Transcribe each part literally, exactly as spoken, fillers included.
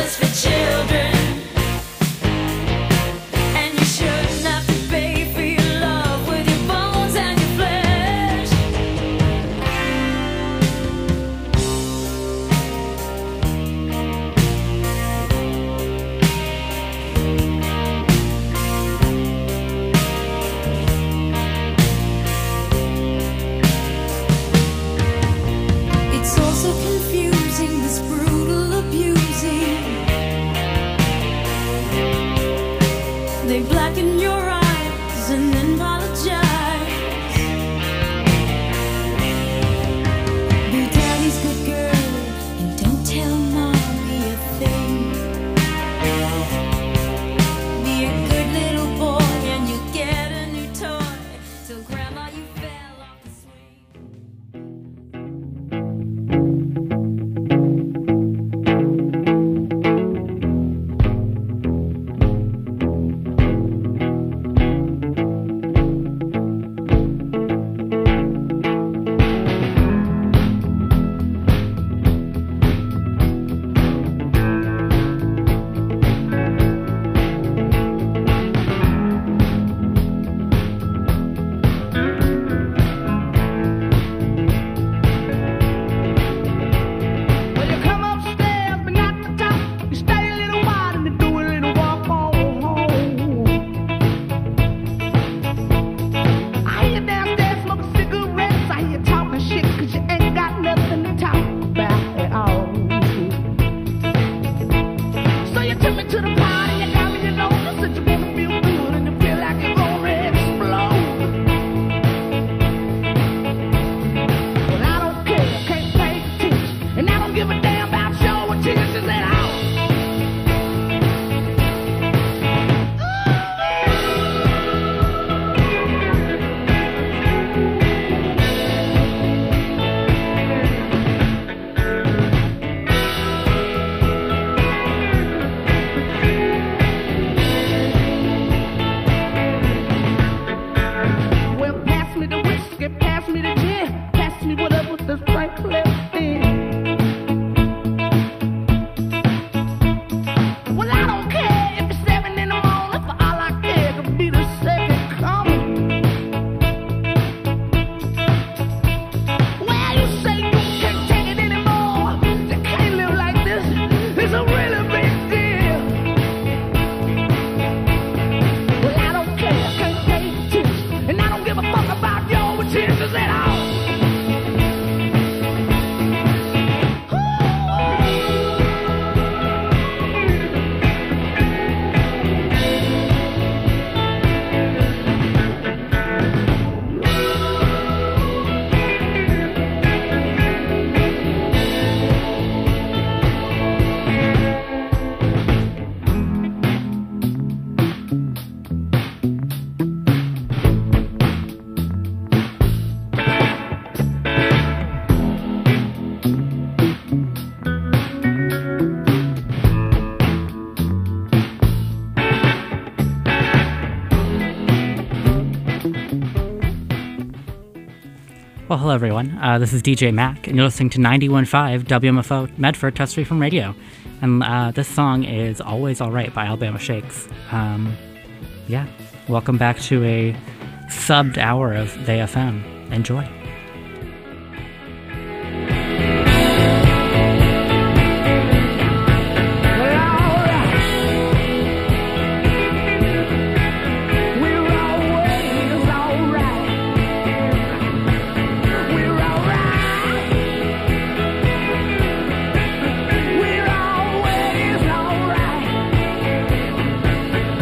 Well, hello everyone. Uh, this is D J Mac, and you're listening to ninety-one point five W M F O Medford, Touch Free from Radio. And uh, this song is Always Alright by Alabama Shakes. Um, yeah, welcome back to a subbed hour of They F M. Enjoy.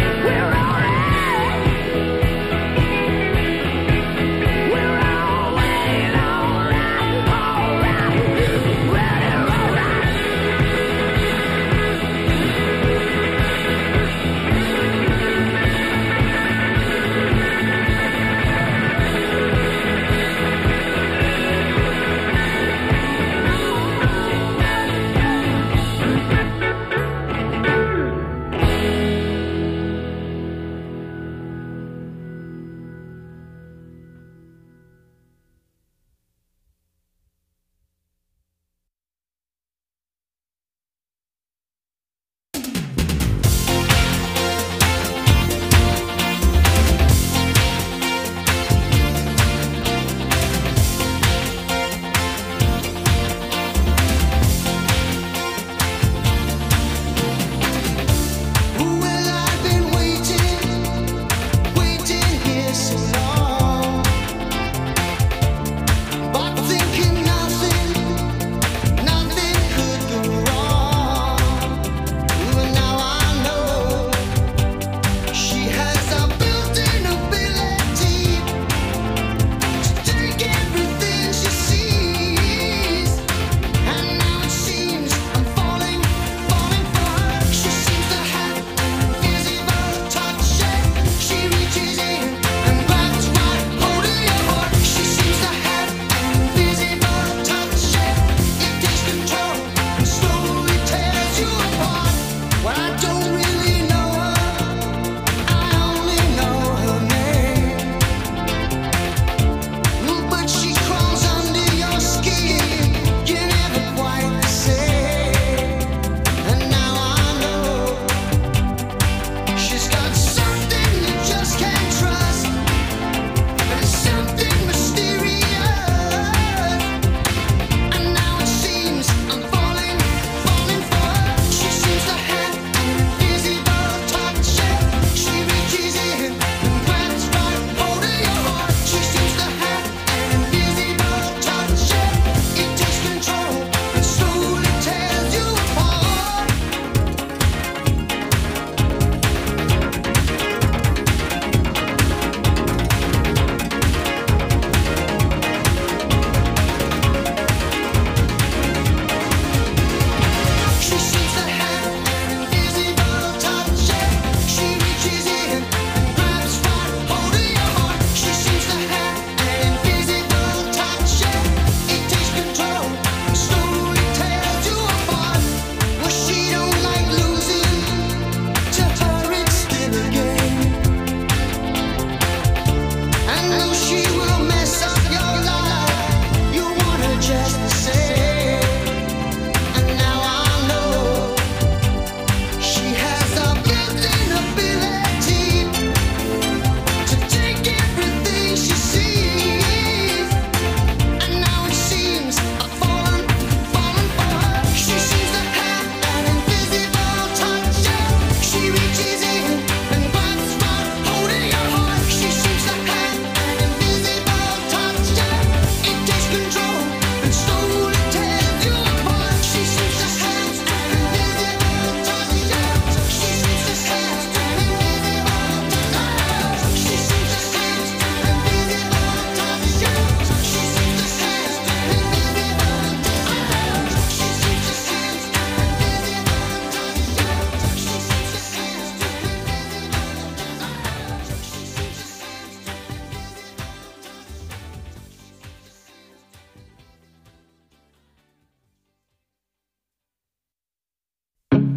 We're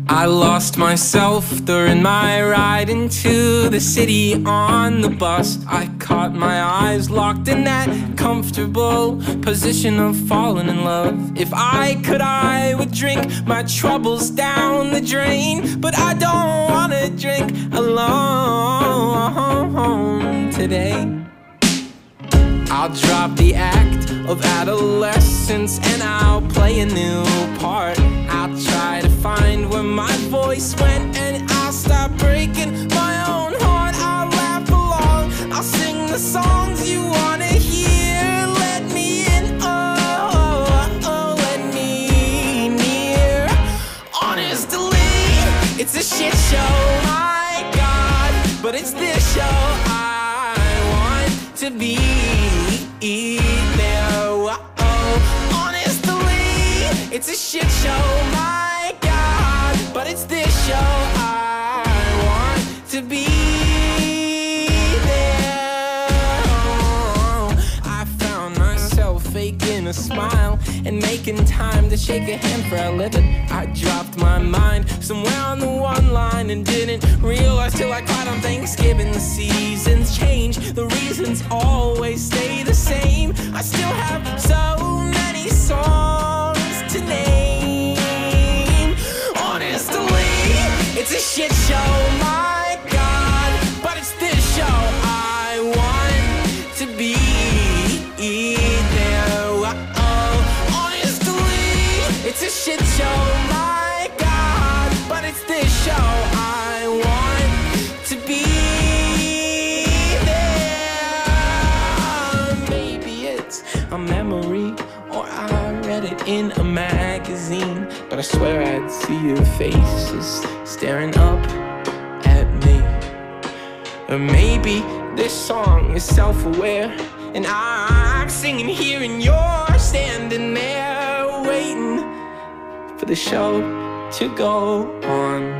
I lost myself during my ride into the city on the bus. I caught my eyes locked in that comfortable position of falling in love. If I could, I would drink my troubles down the drain, but I don't wanna drink alone today. I'll drop the act of adolescence and I'll play a new part. I'll try to find where my voice went and I'll stop breaking my own heart. I'll laugh along, I'll sing the songs you wanna hear. Let me in, oh, oh, oh, let me near. Honestly, it's a shit show, my God, but it's this show I want to be there. Oh, honestly, it's a shit show, my God, but it's this show I want to be there. Oh, I found myself faking a smile and making time to shake a hand for a living. I dropped my mind somewhere on the one line and didn't realize till I cried on Thanksgiving. The seasons change, the reasons always stay the same. I still have so many songs to name. Honestly, it's a shit show, my God, but it's this show I want to be there. Oh, honestly, it's a shit show, my God, but it's this show I want to be there. Maybe it's a memory, or I read it in a magazine, but I swear I'd see your faces staring up at me. Or maybe this song is self-aware, and I'm singing here and you're standing there waiting for the show to go on.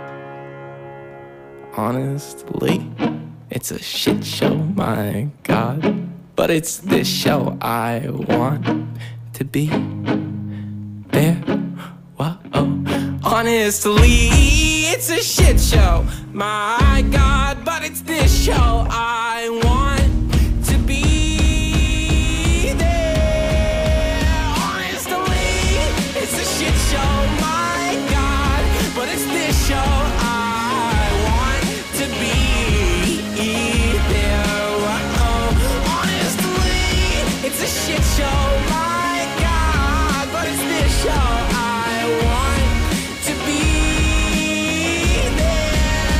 Honestly, it's a shit show, my God, but it's this show I want to be there. Whoa. Honestly, it's a shit show, my God, but it's this show I want to be there. Honestly, it's a shit show, my God, but it's this show I want to be there. Oh, honestly, it's a shit show, my God, but it's this show I want to be there.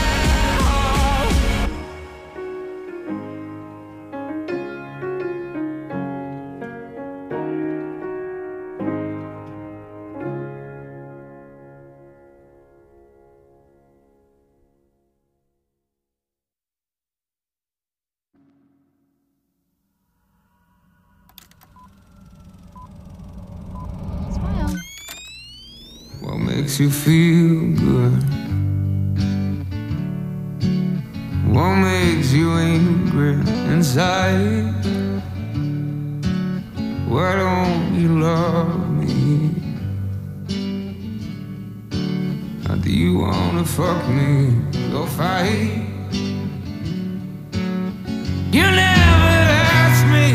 Smile. What makes you feel good? What makes you angry inside? Why don't you love me? Or do you wanna fuck me? Go fight. You never asked me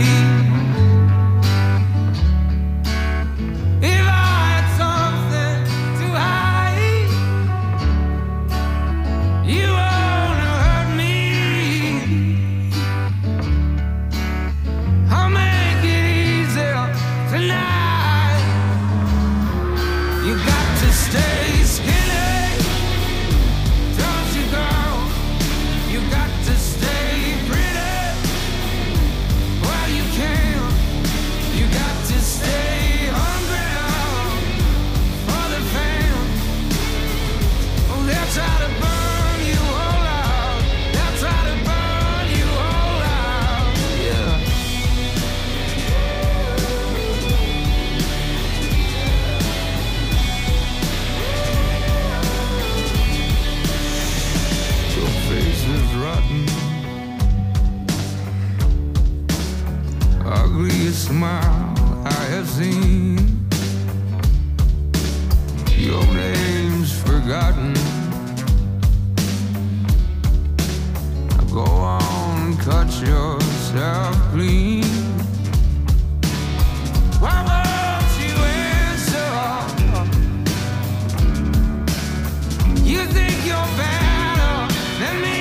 if I had something to hide. You wanna hurt me. I'll make it easier tonight. You got to stay skinny, don't you, girl? You got to stay pretty. forgotten. Now go on and cut yourself clean. Why won't you answer? You think you're better than me?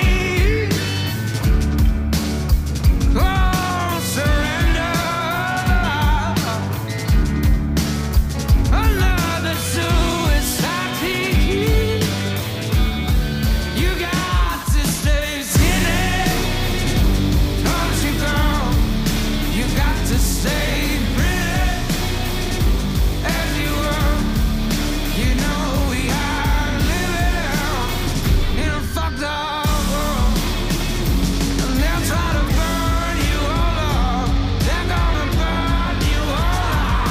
Oh, surrender. Another suicide plea. You got to stay skinny, don't you, girl? You got to stay pretty as you were. You know we are living in a fucked up world, and they'll try to burn you all up. They're gonna burn you all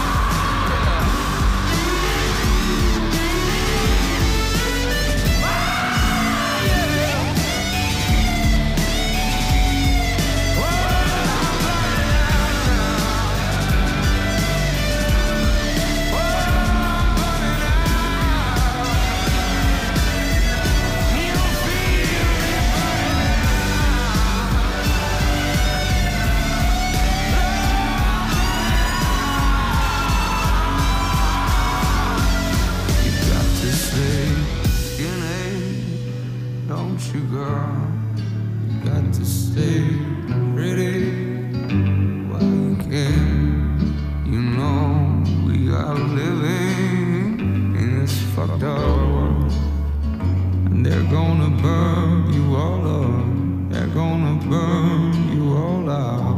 don't you, girl? You got to stay pretty while you can. You know we are living in this fucked up world, and they're gonna burn you all up. They're gonna burn you all out.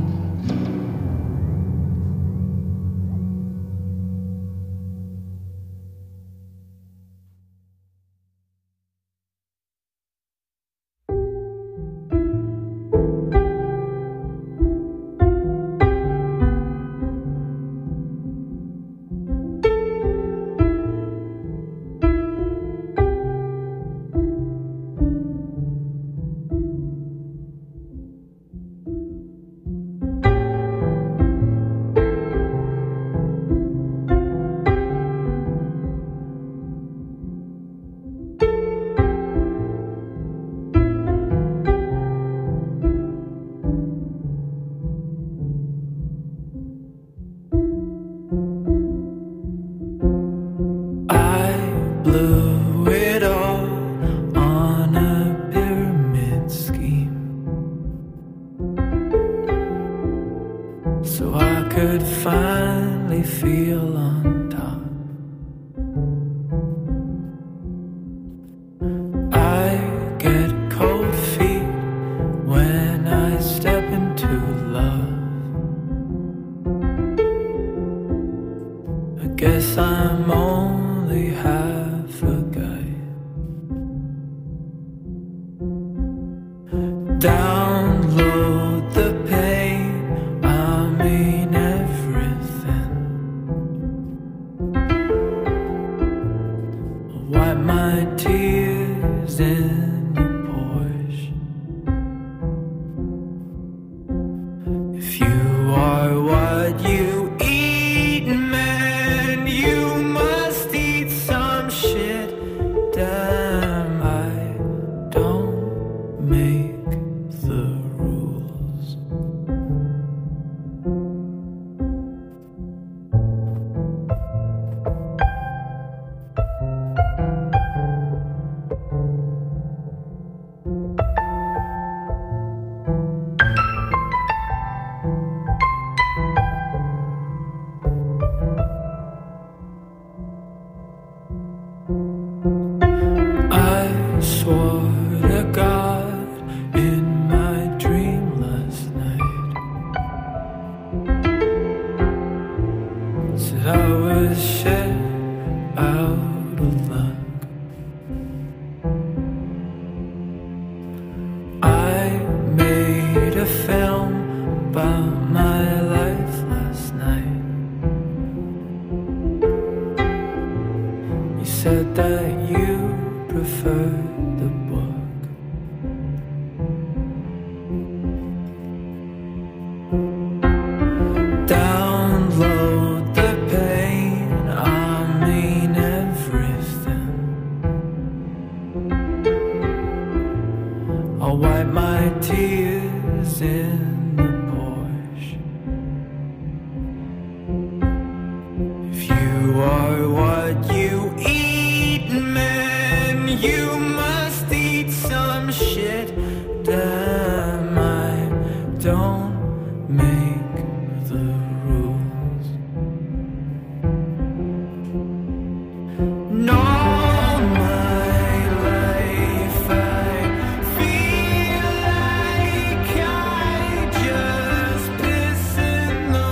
Blew it all on a pyramid scheme, so I could finally feel on top. I get cold feet when I step into love. I guess I'm only half a guy. Download the pain, I mean everything. Wipe my tears in the Porsche. If you are what you eat, man, you must eat some shit. Damn, I don't make the rules. I swore to God in my dream last night, said I was shit out of luck. I made a film about my life last night. You said that you preferred the book. Download the pain, I mean everything. tears in the Porsche. If you are what you eat, man, you must eat some shit. Damn, I don't make the rules. No, my life, I feel like I just piss in the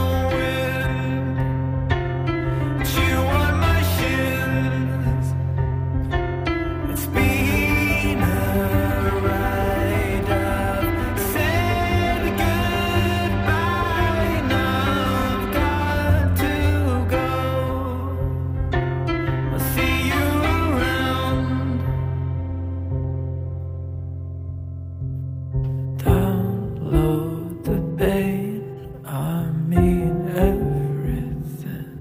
wind, chew on my shins. It's been a ride, I've said goodbye, now I've got to go. I'll see you around. Download the pain, I mean everything.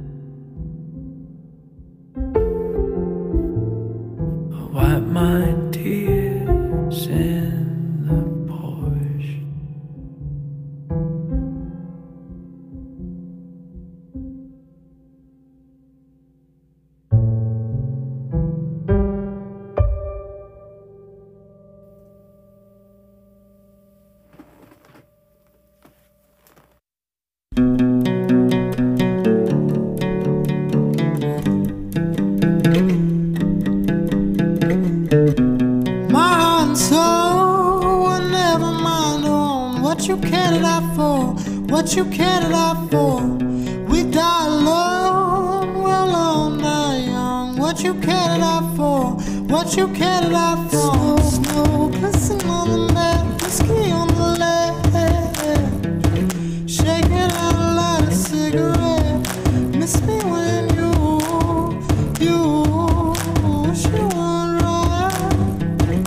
I wipe my tears in the Porsche. My heart and soul will never mind on what you cared it out for, what you cared it out for. We die alone, we'll all die young. What you cared it out for, what you cared it out for. Snow glistening on the mat, whiskey on the ledge, shaking out a light, a cigarette. Miss me when you, you wish you weren't right.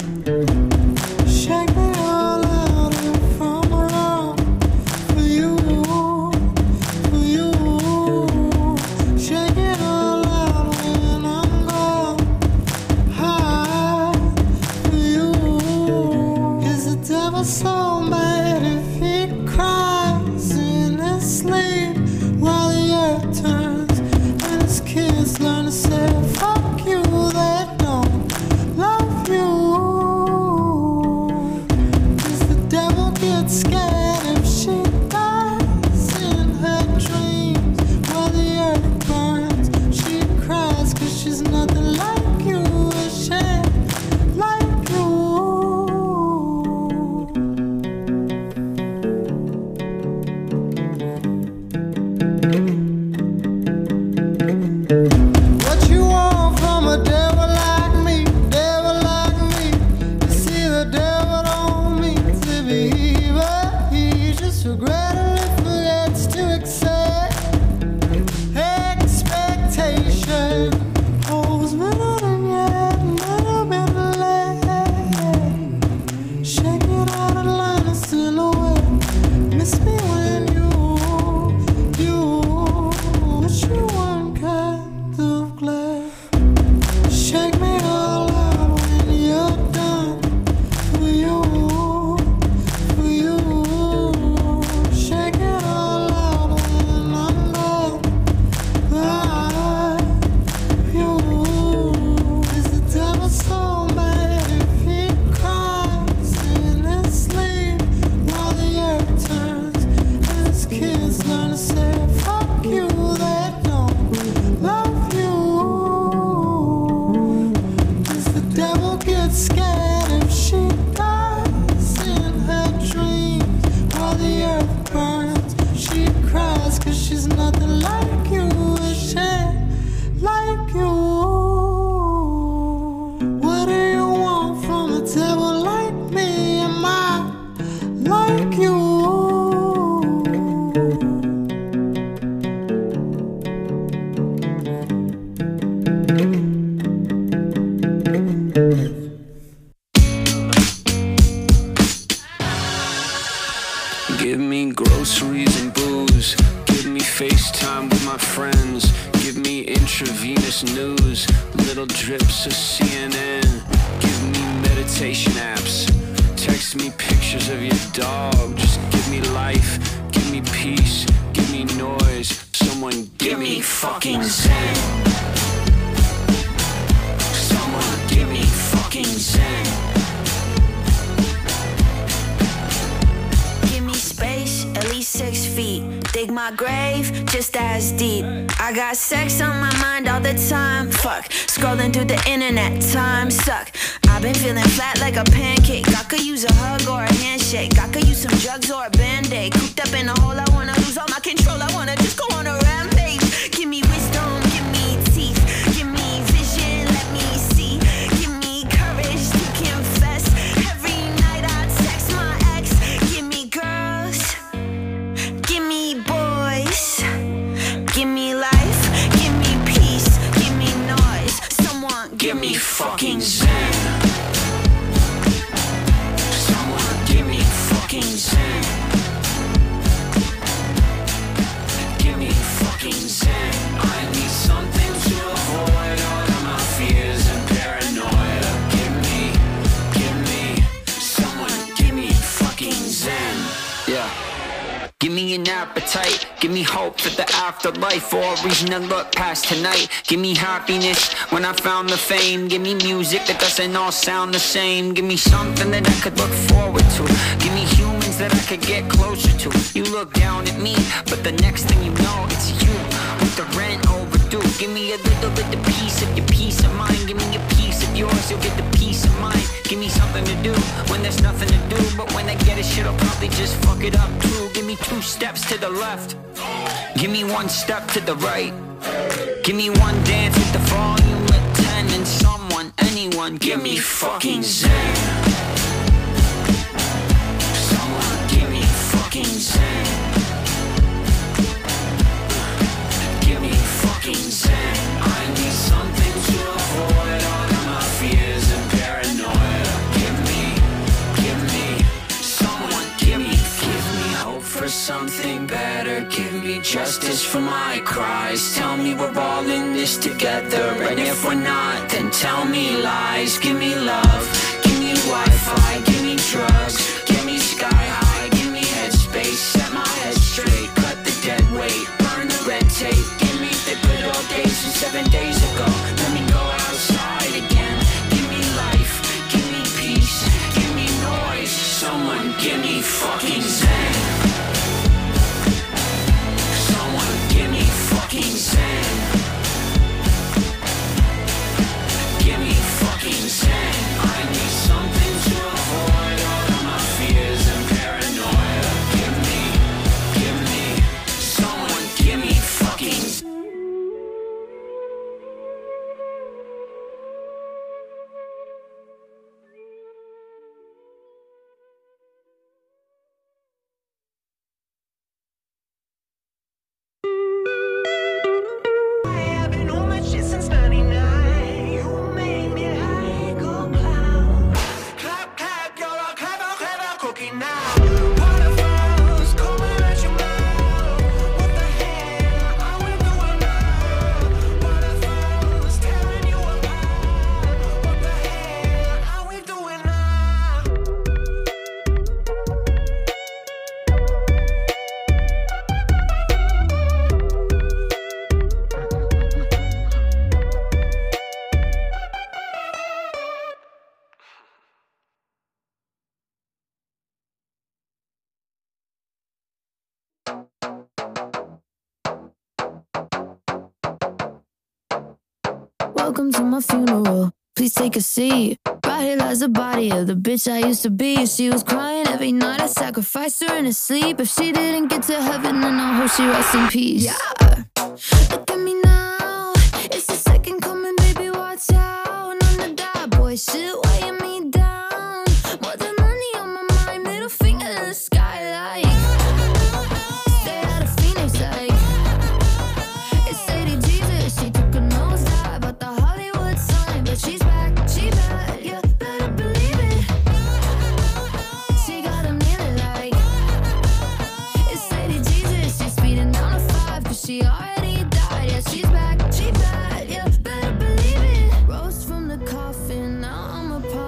Shake me all out if I'm wrong. For you, for you. Shake it all out when I'm gone. High for you. Is the devil so mad if he cries in his sleep while the earth turns and his kids learn to say fuck you? They don't love you. Does the devil get scared if she dies in her dreams while the earth burns? She cries 'cause she's nothing like you, is she like you? What you want from a devil like me, devil like me? You see the devil don't mean to be evil. He just regrettably forgets to accept expectation. Holds better than yet, never been late. Shake it out of line and still away. Miss me when you, you wish you weren't kind of glad. Shake me all out when you're done. For you, for you. Shake it all out when I'm gone. Bye, you. Is the devil so mad if he cries in his sleep while the earth turns and his kids learn to say fuck you? They don't love you. Does the devil get scared if she dies in her dreams while the earth burns? She cries 'cause she's nothing like you, is she like you? What do you want from a devil like me? Am I like you? Give me groceries and booze. Give me FaceTime with my friends. Give me intravenous news. Little drips of C N N. Give me meditation apps. Text text me pictures of your dog. Just give me life, give me peace, give me noise. Someone give me fucking zen. Someone give me fucking zen. Give me space, at least six feet. Dig my grave, just as deep. I got sex on my mind all the time. Fuck, scrolling through the internet, time suck. I've been feeling flat like a pancake. I could use a hug or a handshake. I could use some drugs or a band-aid. Cooped up in a hole, I wanna lose all my control. I wanna just go on a rampage. Give me wisdom, give me teeth. Give me vision, let me see. Give me courage to confess. Every night I text my ex. Give me girls, give me boys. Give me life, give me peace, give me noise. Someone Give me fucking zen. Someone give me fucking zen. Give me fucking zen. I need something to avoid all of my fears and paranoia. Give me, give me, someone give me fucking zen. Yeah. Give me an appetite, give me hope for the afterlife, or a reason to look past tonight. Give me happiness when I found the fame. Give me music that doesn't all sound the same. Give me something that I could look forward to. Give me humans that I could get closer to. You look down at me, but the next thing you know, it's you with the rent overdue. Give me a little bit of piece of your peace of mind. Give me a piece of yours, you'll get the peace of mind. Give me something to do when there's nothing to do. But when I get it, shit'll probably just fuck it up too. Give me two steps to the left. Give me one step to the right. Give me one dance with the volume at ten. And someone, anyone, give me fucking zen. Someone give me fucking zen. Give me fucking zen. I need something to avoid all of my fears and paranoia. Give me, give me, someone give me, give me hope for something better. Give me justice for my cries. Tell me we're all in this together. And if we're not, then tell me lies. Give me love, give me Wi-Fi, give me drugs, give me sky high, give me headspace. Set my head straight, cut the dead weight, burn the red tape. Give me the good old days from seven days ago. Let me go outside again. Give me life, give me peace, give me noise. Someone give me fucking zen. Someone give me fucking zen. Give me fucking zen. I need something to avoid all of my fears and paranoia. Give me, give me, someone give me fucking zen. I've been on my shit since ninety-nine. You made me like a clown. Clap, clap, you're a clever, clever cookie now. Waterfalls coming at your mouth. What the hell are we doing now? Waterfalls tearing you apart. What the hell are we doing now? Welcome to my funeral. Please take a seat. Right here lies the body of the bitch I used to be. She was crying every night. I sacrificed her in her sleep. If she didn't get to heaven, then I hope she rests in peace. Yeah. Look at me now. It's the second coming, baby. Watch out. And I'm the die boy. Shit, weighing me down. More than money on my mind. Middle finger to the sky, like stay out of Phoenix, like it's Lady Jesus. She took a nosedive at the Hollywood sign, but she's back, she back, you better believe it. She got a million, like it's Lady Jesus. She's speeding down to five, cause she already died. Yeah, she's back, she back, you better believe it. Rose from the coffin, now I'm a part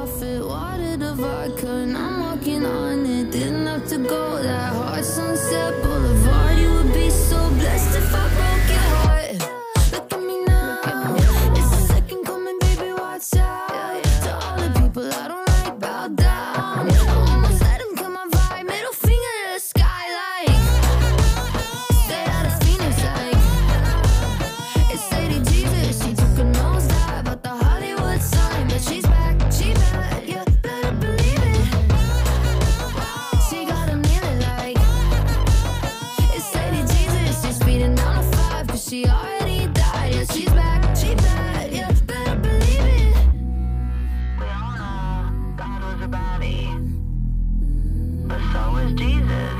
enough to go that hard. Sunset Boulevard, you would be so blessed if I broke your heart. Look at me now, it's the second coming, baby, watch out. To all the people I don't like, bow down. Almost let them kill my vibe, middle finger to the sky like stay out of Phoenix like it's Lady Jesus. She took a nosedive out the Hollywood sign, but she's back, she bad, you better believe it. She gotta nail it like it's Lady Jesus. She's feeding down a five, cause she already died. Yeah, she's back, she bad, you better believe it. We all know God was a body, but so was Jesus.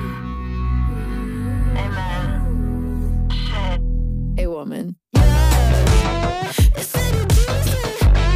Amen. Shit. A woman. It's Lady Jesus.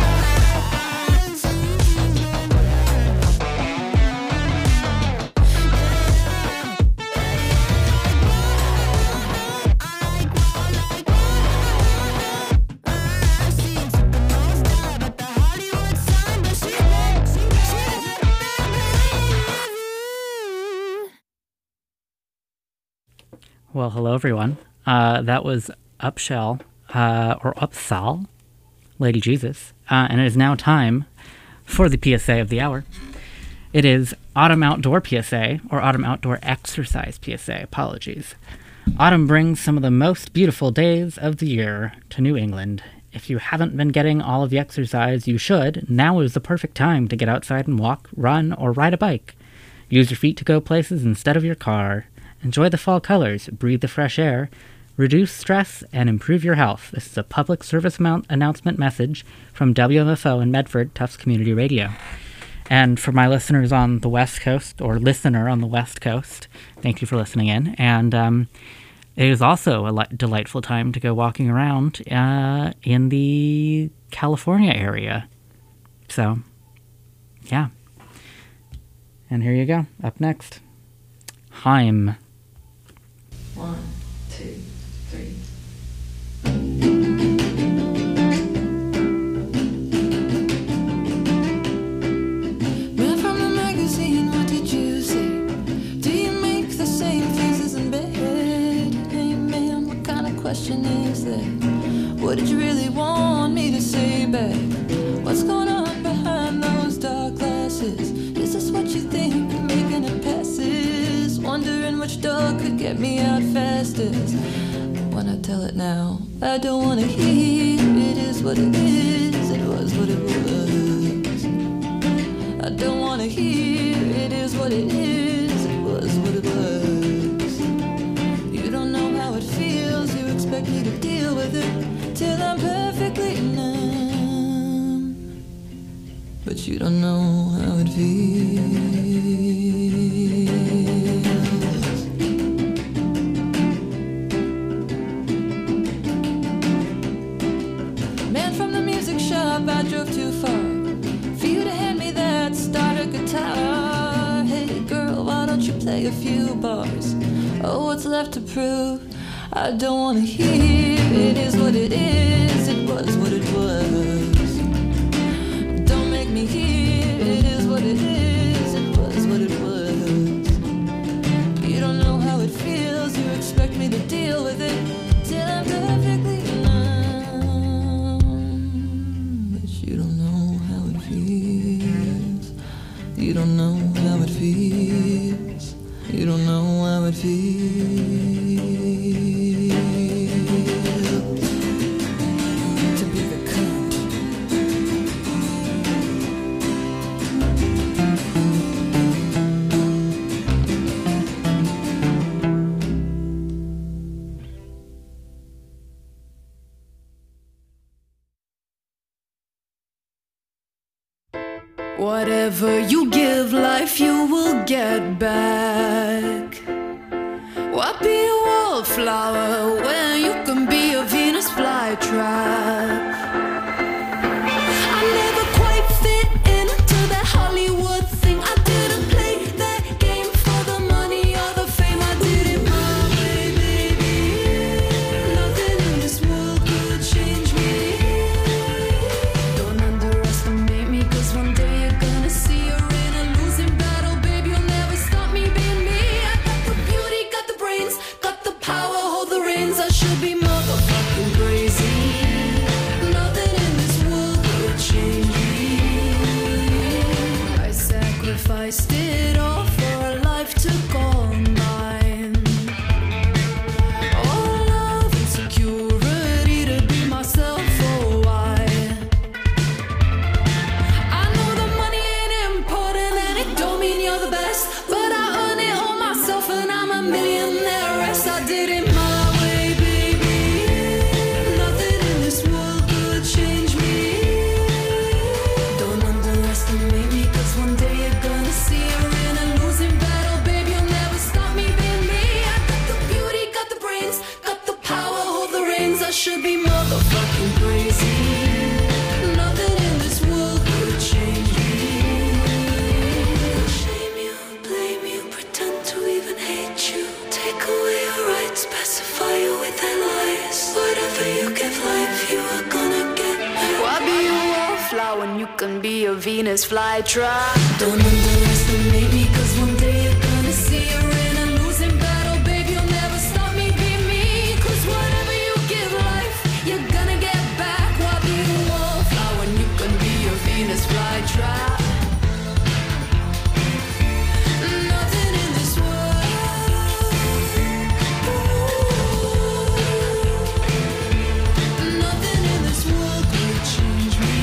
Well, hello everyone. Uh, that was Upshell, uh, or Upsal, Lady Jesus, uh, and it is now time for the P S A of the hour. It is Autumn Outdoor P S A, or Autumn Outdoor Exercise P S A, apologies. Autumn brings some of the most beautiful days of the year to New England. If you haven't been getting all of the exercise you should, now is the perfect time to get outside and walk, run, or ride a bike. Use your feet to go places instead of your car. Enjoy the fall colors, breathe the fresh air, reduce stress, and improve your health. This is a public service amount announcement message from W M F O and Medford Tufts Community Radio. And for my listeners on the West Coast, or listener on the West Coast, thank you for listening in. And um, it is also a li- delightful time to go walking around uh, in the California area. So, yeah. And here you go. Up next, Haim. One, two, three. Man from the magazine, what did you say? Do you make the same faces in bed? Hey man, what kind of question is that? What did you really want me to say back? What's going on behind those dark glasses? Is this what you think, making it passes? Wondering which door could get me out fastest. When I tell it now, I don't wanna hear. It is what it is, it was what it was. I don't wanna hear. It is what it is, it was what it was. You don't know how it feels, you expect me to deal with it till I'm perfectly numb. But you don't know how it feels. I drove too far for you to hand me that starter guitar. Hey girl, why don't you play a few bars? Oh, what's left to prove? I don't wanna hear. It is what it is, it was what it was. Don't make me hear. It is what it is, it was what it was. You don't know how it feels, you expect me to deal with it till I'm perfectly You don't know how it feels. You don't know how it feels. You don't know how it feels to be the cunt. Whatever you give life, you will get back. Why be a wallflower when you can be a Venus flytrap? I never quite fit into that Hollywood thing. I didn't play that game for the money or the fame. I did it my way, baby. Nothing in this world could change me. Don't underestimate me, 'cause one day you're gonna see you're in a losing battle, babe. You'll never stop me being sacrificed it all for a life to go online. All love and security to be myself for a while. I know the money ain't important and it don't mean you're the best, but I earn it all myself and I'm a millionaire. Yes, I did it my way, baby. Nothing in this world could change me. Don't underestimate me, cause one day you're gonna see you're in a losing battle, babe. You'll never stop me being me. I got the beauty, got the brains, got the power, hold the reins. I should be motherfucking crazy. Nothing in this world could change me. Shame you, blame you, pretend to even hate you. Take away your rights, pacify you with their lies. Whatever you give life, you are gonna get. Why be a wallflower when you can be a Venus flytrap? Don't underestimate me, cause one day you're gonna see you're in a losing battle, babe. You'll never stop me being me, cause whatever you give life, you're gonna get back. Why be a wallflower when you can be a Venus flytrap? Nothing in this world, nothing in this world could change me.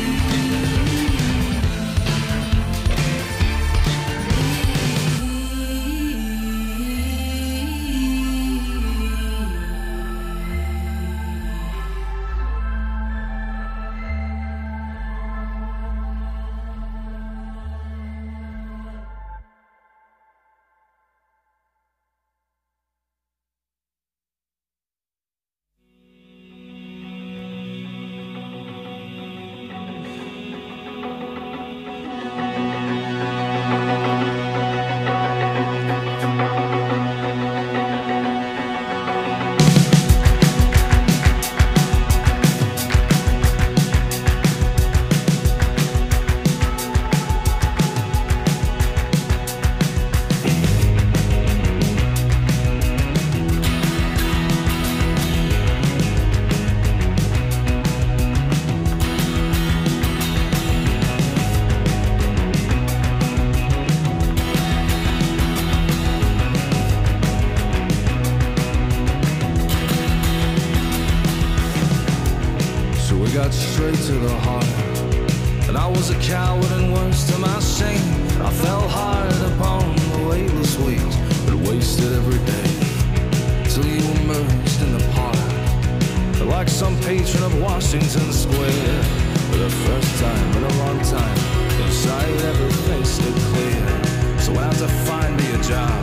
So we got straight to the heart. And I was a coward and worse to my shame. I fell hard upon the weightless weight that wasted every day till you emerged in the park, like some patron of Washington Square. For the first time in a long time, inside everything stood clear. So I had to find me a job,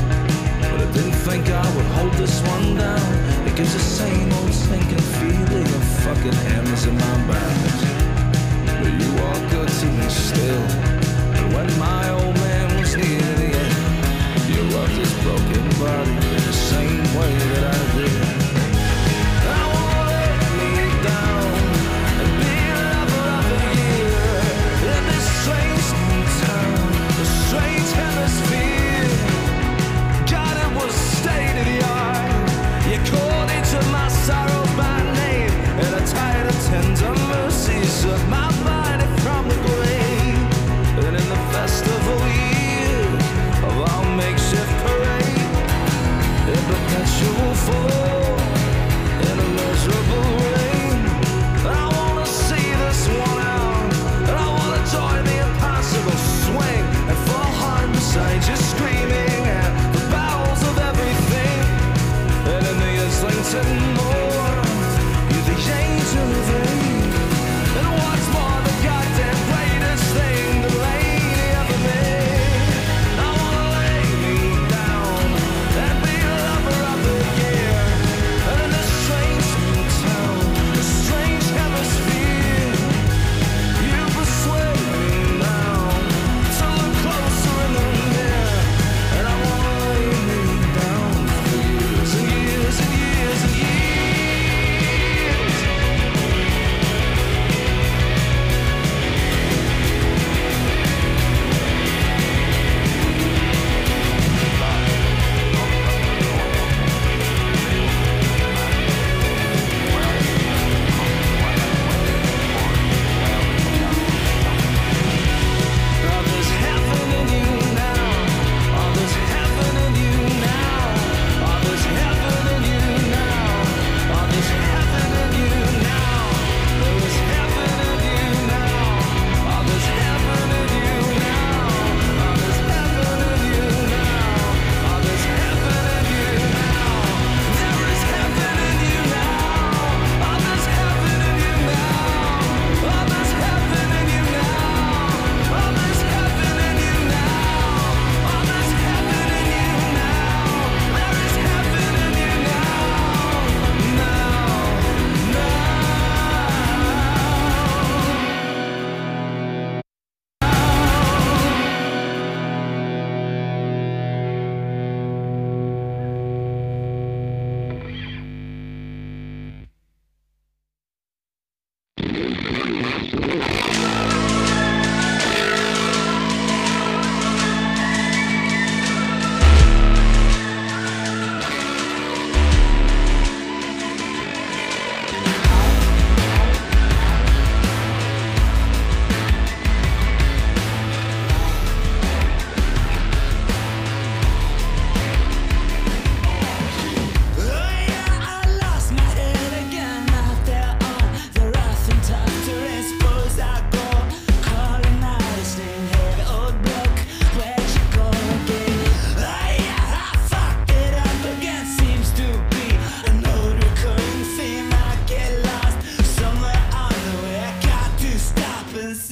but I didn't think I would hold this one down. It gives the same old sinking feeling of fucking hammers in my back. But you are good to me still. And when my old man was near the end, you loved his broken body in the same way that I did. I won't let me down and be a lover of the year.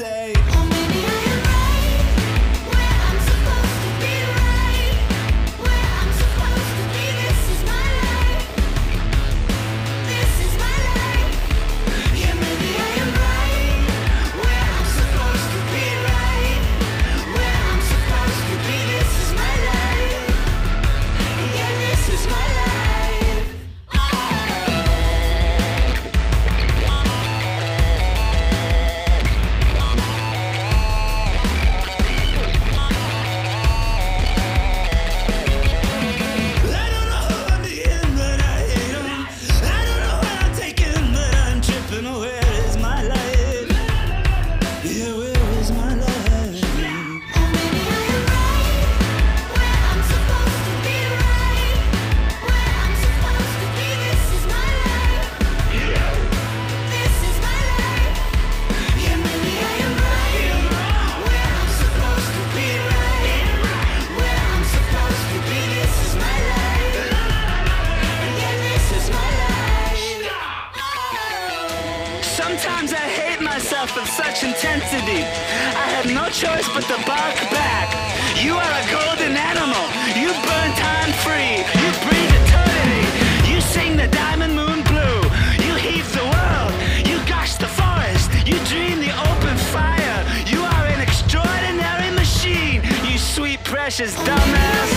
say, oh, maybe I am right where I'm supposed to be, right where I'm supposed to be. This is my life. This is my life. Yeah, maybe I am right where I'm supposed to be, right where I'm supposed to be. This is my life. Yeah, this is my life. I don't know who I'm being, but I hate 'em. I don't know where I'm taking, but I'm tripping. Where is my life? Yeah, where is my life? Oh, maybe I am right where I'm supposed to be, right where I'm supposed to be. This is my life. This is my life. Yeah, maybe I am right where I'm supposed to be, right where I'm supposed to be. This is my life. Yeah, this is my life. Sometimes I hate myself with such intensity. I had no choice but to bark back. You are a golden animal. You burn time free. You breathe eternity. You sing the diamond moon blue. You heave the world. You gush the forest. You dream the open fire. You are an extraordinary machine. You sweet, precious dumbass.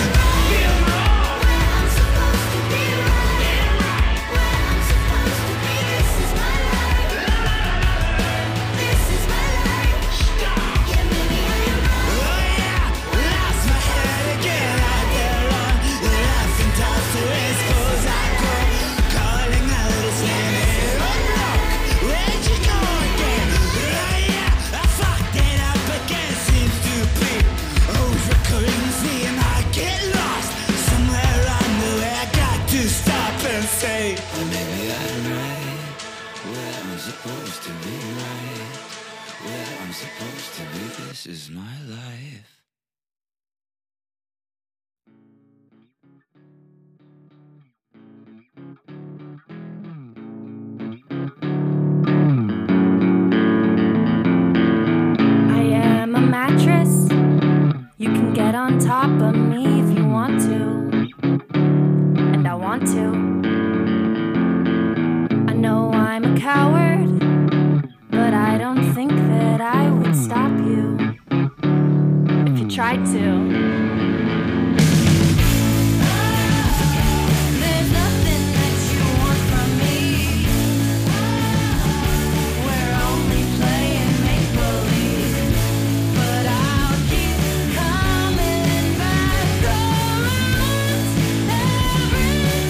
Say, oh, maybe I'm right where I'm supposed to be, right where I'm supposed to be. This is my life. I am a mattress. You can get on top of me if you want to. And I want to. I know I'm a coward, but I don't think that I would stop you if you tried to. There's nothing that you want from me. We're only playing make-believe, but I'll keep coming back around every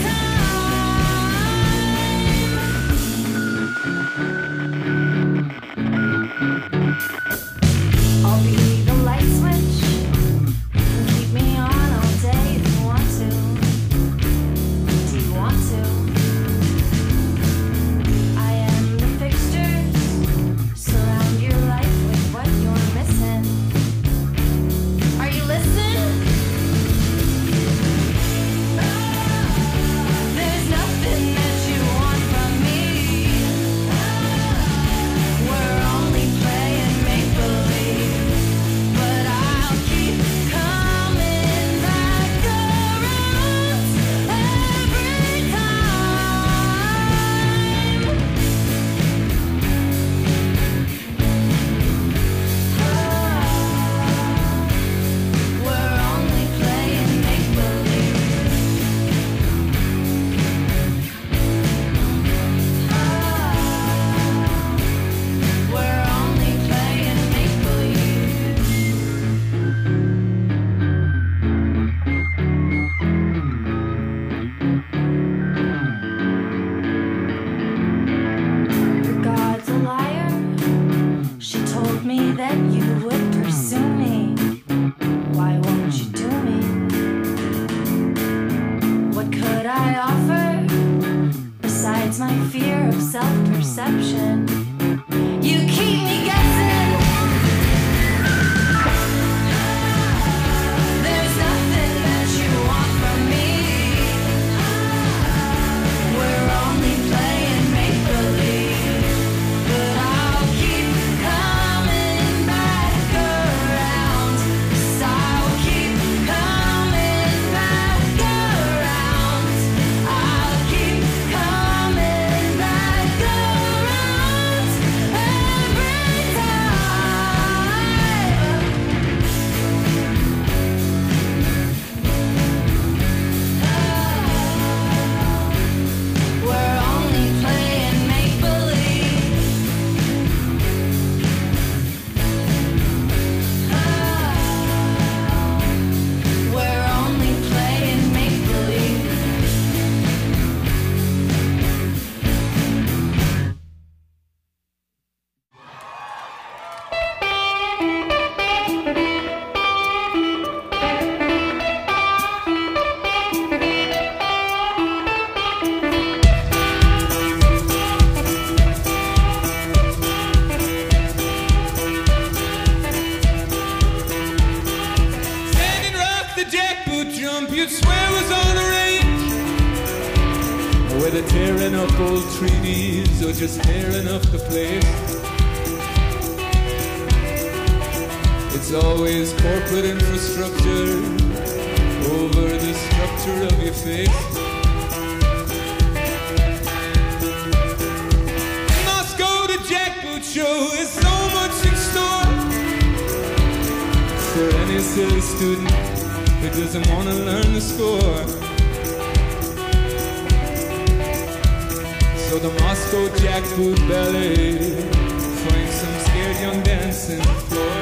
time. I'll be the light switch. Keep me on all day if you want to. Do you want to? I am the fixtures. Surround your life with what you're missing. Are you listening? There's nothing that you want from me. We're only playing make-believe, you'd swear was on a range, whether tearing up old treaties or just tearing up the place. It's always corporate infrastructure over the structure of your face. Moscow to Jackboot show is so much in store for any silly student who doesn't want to learn the score. So the Moscow Jackboot Ballet finds some scared young dancing floor.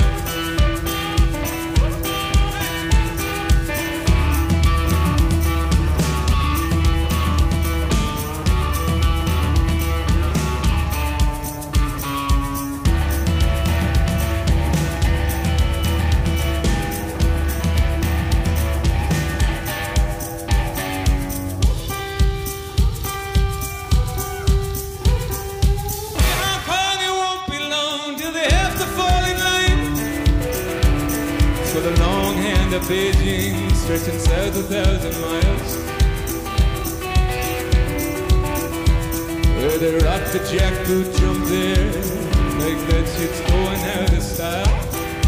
Beijing, stretching south a thousand miles, where they rock the jackboot jump there, like that shit's going out of style.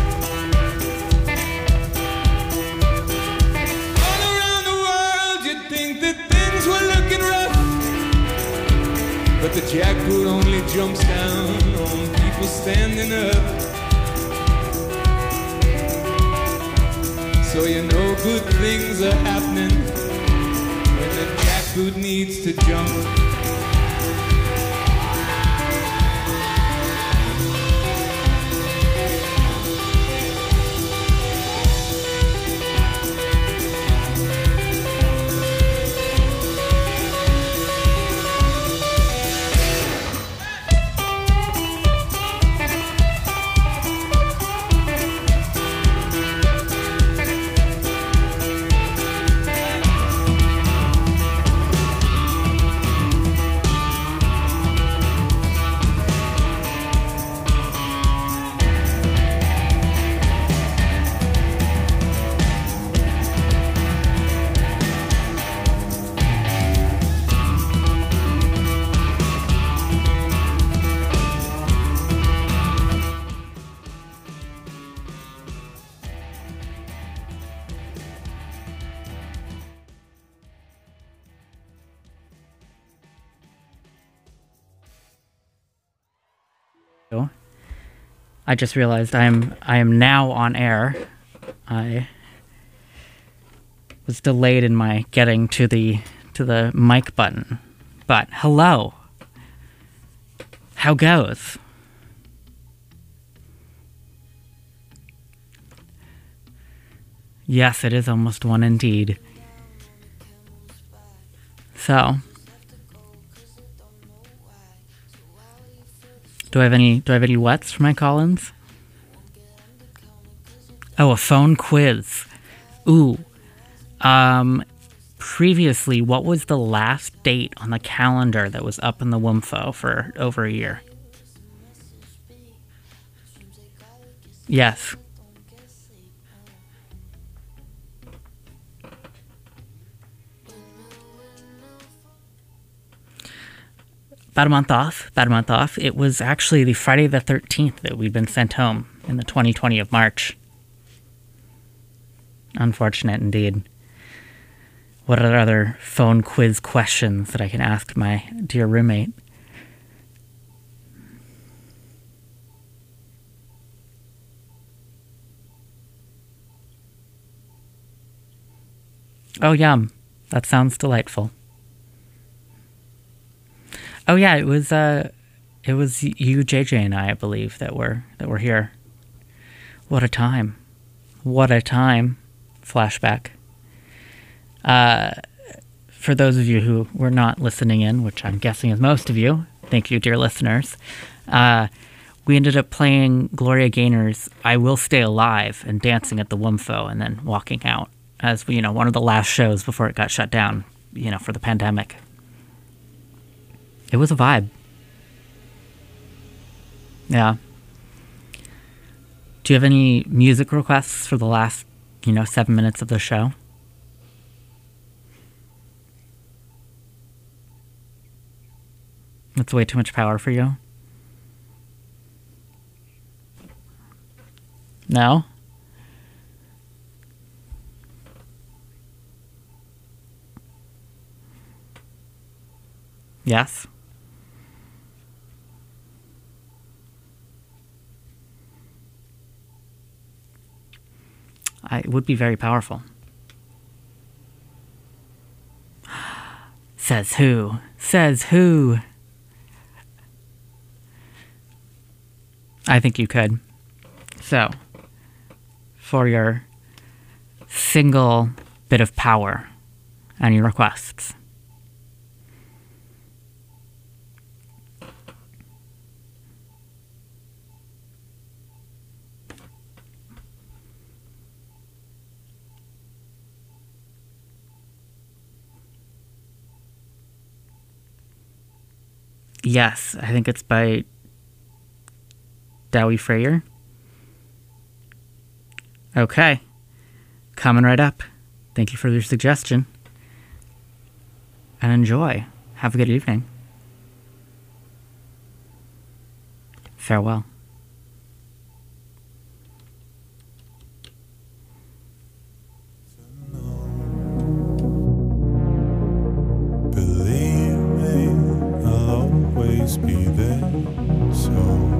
All around the world you'd think that things were looking rough, but the jackboot only jumps down on people standing up. So you know good things are happening when the jackboot needs to jump. I just realized I'm I am now on air. I was delayed in my getting to the to the mic button. But hello. How goes? Yes, it is almost one indeed. So, Do I have any do I have any wets for my call-ins? Oh, a phone quiz. Ooh. Um previously, what was the last date on the calendar that was up in the W M F O for over a year? Yes. About a month off, about a month off. It was actually the Friday the thirteenth that we'd been sent home in the twenty twenty of March. Unfortunate indeed. What are other phone quiz questions that I can ask my dear roommate? Oh, yum. That sounds delightful. Oh yeah, it was uh, it was you, J J, and I, I believe, that were that were here. What a time! What a time! Flashback. Uh, for those of you who were not listening in, which I'm guessing is most of you, thank you, dear listeners. Uh, we ended up playing Gloria Gaynor's "I Will Stay Alive" and dancing at the W M F O, and then walking out as you know one of the last shows before it got shut down. You know, for the pandemic. It was a vibe. Yeah. Do you have any music requests for the last, you know, seven minutes of the show? That's way too much power for you? No? Yes? I, it would be very powerful. Says who? Says who? I think you could. So, for your single bit of power and your requests. Yes, I think it's by Dowie Freyer. Okay. Coming right up. Thank you for your suggestion. And enjoy. Have a good evening. Farewell. Believe me, I'll always be there. So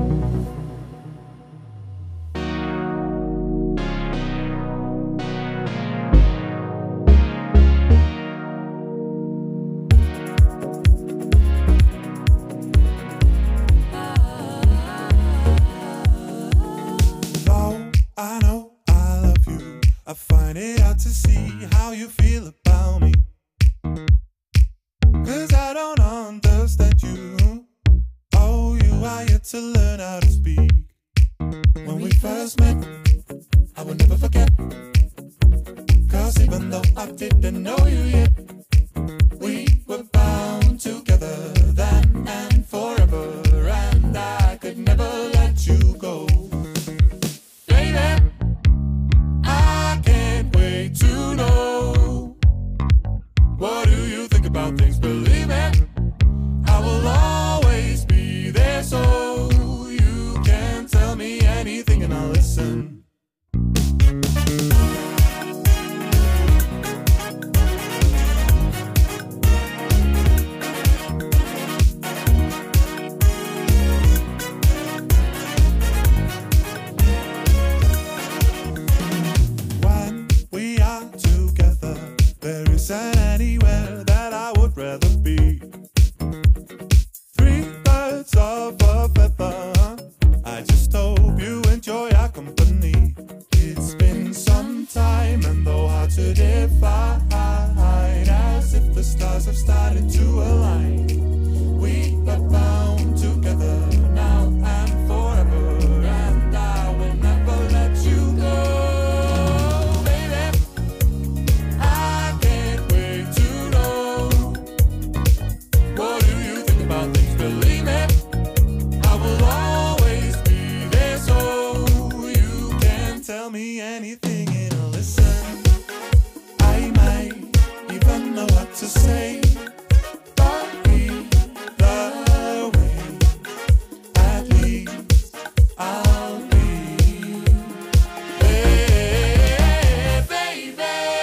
to learn how to speak. When we first met, I will never forget. Cause even though I didn't know you yet, we were bound together then and forever. And I could never let you go. Baby, I can't wait to know. What do you think about things? Believe me, I will always be there, so you can tell me anything and I'll listen. When we are together, there isn't anywhere that I would rather be. Three birds of a feather, I just hope you enjoy our company. It's been some time and though hard to define, as if the stars have started to align. We are bound together now and forever, and I will never let you go. Baby, I can't wait to know. What do you think about things? Believe me, I will always be there, so you can tell me anything and I'll listen. I might even know what to say, but either way, at least I'll be. Hey, baby,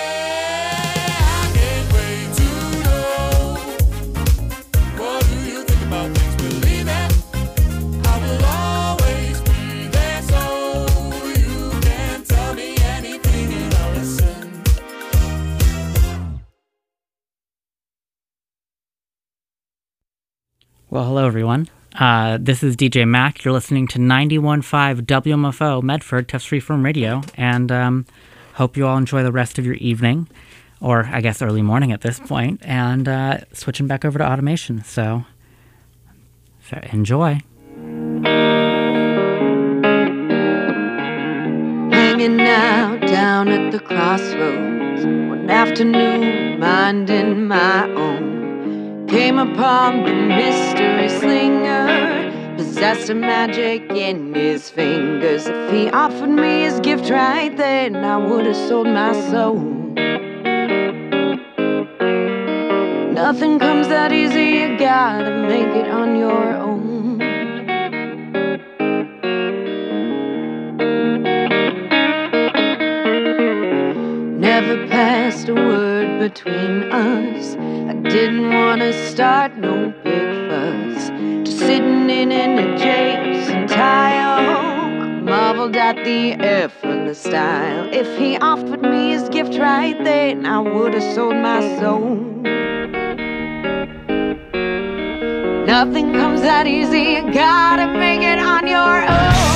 I can't wait to know. What do you think about things? Believe me, I will always be there, so you can tell me anything and I'll listen. Well, hello everyone. Uh, this is D J Mac. You're listening to ninety-one point five W M F O Medford, Tufts Freeform Radio, and um, hope you all enjoy the rest of your evening, or I guess early morning at this point, and uh, switching back over to automation. So, so enjoy. Hanging out down at the crossroads one afternoon, minding my own. Came upon the mystery slinger, possessed of magic in his fingers. If he offered me his gift right then, I would have sold my soul. Nothing comes that easy, you gotta make it on your own. Never passed a word between us. I didn't wanna start no big fuss. Just sitting in an adjacent tile, marveled at the effortless style. If he offered me his gift right then, I would've sold my soul. Nothing comes that easy, you gotta make it on your own.